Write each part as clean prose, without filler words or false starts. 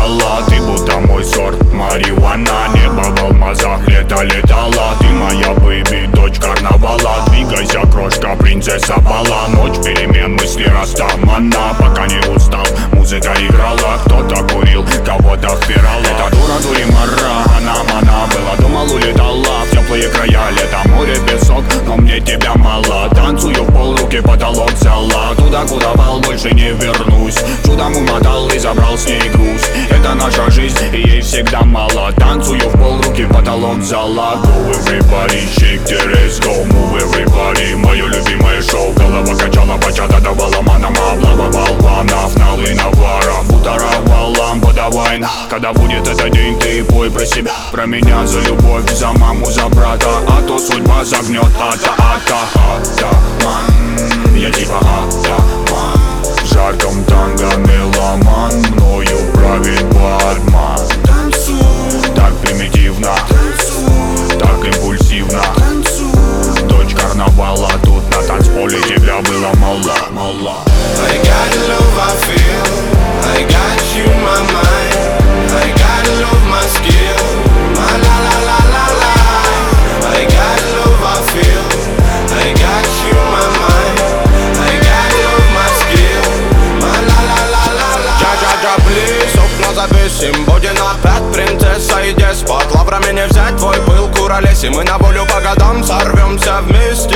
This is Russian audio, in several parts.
стала. Ты будто мой сорт марихуана. Небо в алмазах, лето летала. Ты моя бэйби, дочь карнавала. Двигайся, крошка, принцесса бала. Ночь перемен, мысли растамана. Пока не устал, музыка играла. Кто-то курил, кого-то впирала. Это дура, дуримара, она была, думал, улетала в теплые края. Лето, море, песок, но мне тебя мало. Танцую в пол, руки потолок взяла. Туда, куда вал, больше не вернусь. Чудом умотал и забрал с ней груз. Это наша жизнь, и ей всегда мало. Танцую в пол, руки потолок взяла. Go everybody, shake the ass, go move everybody. Мое любимое шоу, голова качала, бачата давала манам. Облава балванов, налы навара. Бутаровал лампа, давай. Когда будет этот день, ты пой про себя, про меня, за любовь, за маму, за брата. А то судьба загнет, атаман. Я типа атаман. В жарком танго меломан, мною правит бармен. Так примитивно, так импульсивно. Дочь карнавала, тут на танцполе тебя было мало. I got love, I feel. I got you, my mind. I got love, my skill. My la la la la la. I got love, I feel. I got you, my mind. I got love, my skill. My la la la la la. Джа-джа-джа, плиз, окна завесим. Будем опять принцесса и деспот. Лаврами не взять твой пыл, куролес. И мы на волю по годам сорвемся вместе.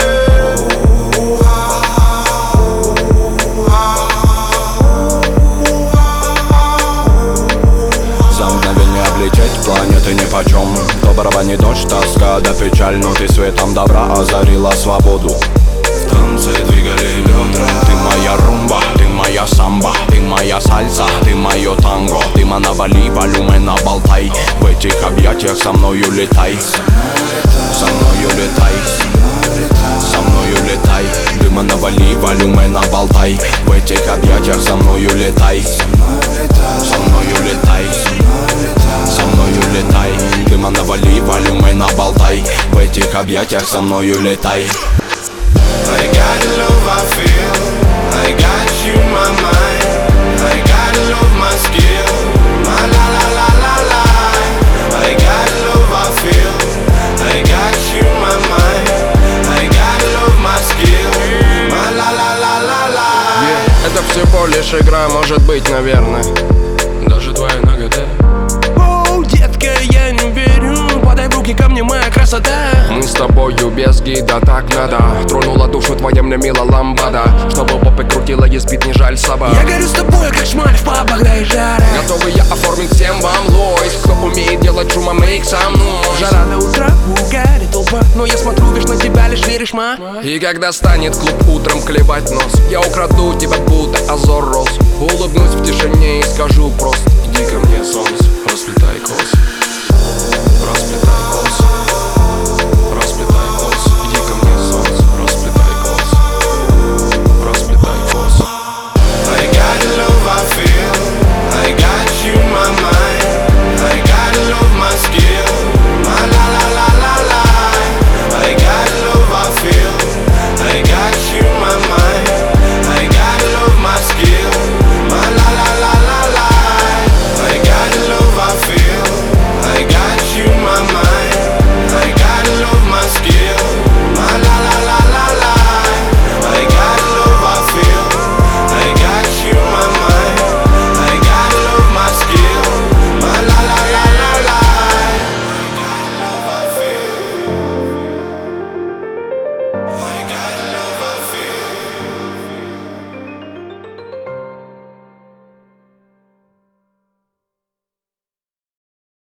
Планеты нипочем, то барабанит дождь, тоска да печаль. Но ты светом добра озарила свободу. В танце двигали бедра. Ты моя румба, ты моя самба. Ты моя сальса, ты мое танго. Ты манавали, волюмена болтай. В этих объятиях со мною летай. Со мною летай. Со мною летай. Ты манавали, волюмена болтай. В этих объятиях со мною летай. Со мною летай. Со мною летай, дыма навали, волюмена болтай. В этих объятиях со мною летай. I got love, I feel. I got you, my mind. I got love, my skill. My la la la la la. I got love, I feel. I got you, my mind. I got love, my skill. My la la la la la. Это всего лишь игра, может быть, наверное. Даже твоя нагота. Детка, я не верю, подай в руки ко мне, моя красота. Мы с тобою без гида, так надо. Тронула душу твоя мне мила ламбада. Чтобы попой крутила, есть бит, не жаль собак. Я горю с тобой, как шмаль в пабах, да и жара. Готовы я оформить всем вам лойс. Кто умеет делать шума, мейк со мной. Жара до утра, угарит толпа. Но я смотрю лишь на тебя, лишь веришь, ма. И когда станет клуб утром клевать нос, я украду тебя, будто Азор Роз. Улыбнусь в тишине и скажу просто: иди ко мне, солнце, расплетай косы. Расплетай косы.